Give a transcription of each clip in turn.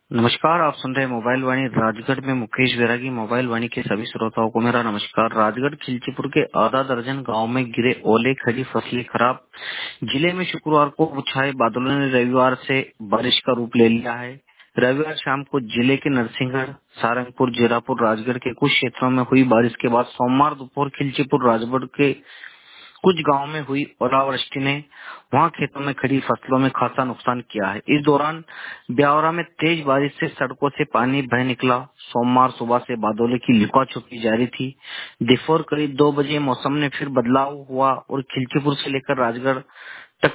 नमस्कार, आप सुन रहे हैं मोबाइल वाणी राजगढ़ में। मुकेश बैरागी। मोबाइल वाणी के सभी श्रोताओं को मेरा नमस्कार। राजगढ़ खिलचीपुर के आधा दर्जन गांव में गिरे ओले, खड़ी फसलें खराब। जिले में शुक्रवार को छाए बादलों ने रविवार से बारिश का रूप ले लिया है। रविवार शाम को जिले के नरसिंहगढ़, सारंगपुर, जीरापुर, राजगढ़ के कुछ क्षेत्रों में हुई बारिश के बाद सोमवार दोपहर खिलचीपुर राजगढ़ के कुछ गांवों में हुई ओलावृष्टि ने वहां खेतों में खड़ी फसलों में खासा नुकसान किया है। इस दौरान ब्यावरा में तेज बारिश से सड़कों से पानी बह निकला। सोमवार सुबह से बादलों की लुका छुपी जारी थी। दोपहर करीब 2 बजे मौसम में फिर बदलाव हुआ और खिलचीपुर से लेकर राजगढ़ तक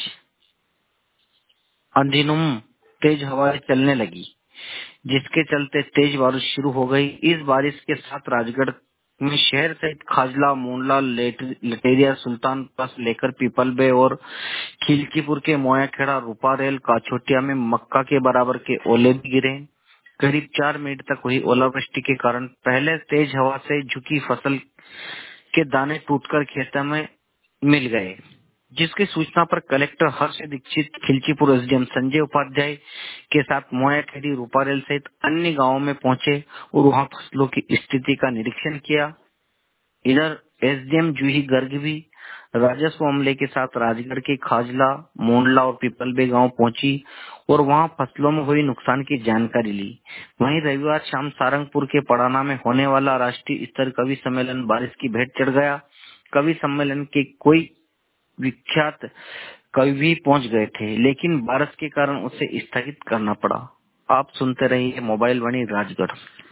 अंधिनुम तेज हवाएं चलने लगी, जिसके चलते तेज बारिश शुरू हो गई। इस बारिश के साथ राजगढ़ में शहर सहित खाजला, मोंडला, लटेरिया, सुल्तानपुर से लेकर पीपलबे और खिलचीपुर के मोयाखेड़ा, रूपारेल, काछोटिया में मक्का के बराबर के ओले भी गिरे। करीब 4 मिनट तक हुई ओलावृष्टि के कारण पहले तेज हवा से झुकी फसल के दाने टूटकर खेतों में मिल गए, जिसकी सूचना पर कलेक्टर हर्ष दीक्षित, खिलचीपुर एसडीएम संजय उपाध्याय के साथ मोयाखेड़ी, रूपारेल सहित अन्य गांवों में पहुंचे और वहां फसलों की स्थिति का निरीक्षण किया। इधर एसडीएम जूही गर्ग भी राजस्व अमले के साथ राजगढ़ के खाजला, मोंडला और पीपलबे गांव पहुंची और वहां फसलों में हुई नुकसान की जानकारी ली। वहीं रविवार शाम सारंगपुर के पड़ाना में होने वाला राष्ट्रीय स्तर कवि सम्मेलन बारिश की भेंट चढ़ गया। कवि सम्मेलन के कोई विख्यात कवि भी पहुंच गए थे, लेकिन बारिश के कारण उसे स्थगित करना पड़ा। आप सुनते रहिए मोबाइल वाणी राजगढ़।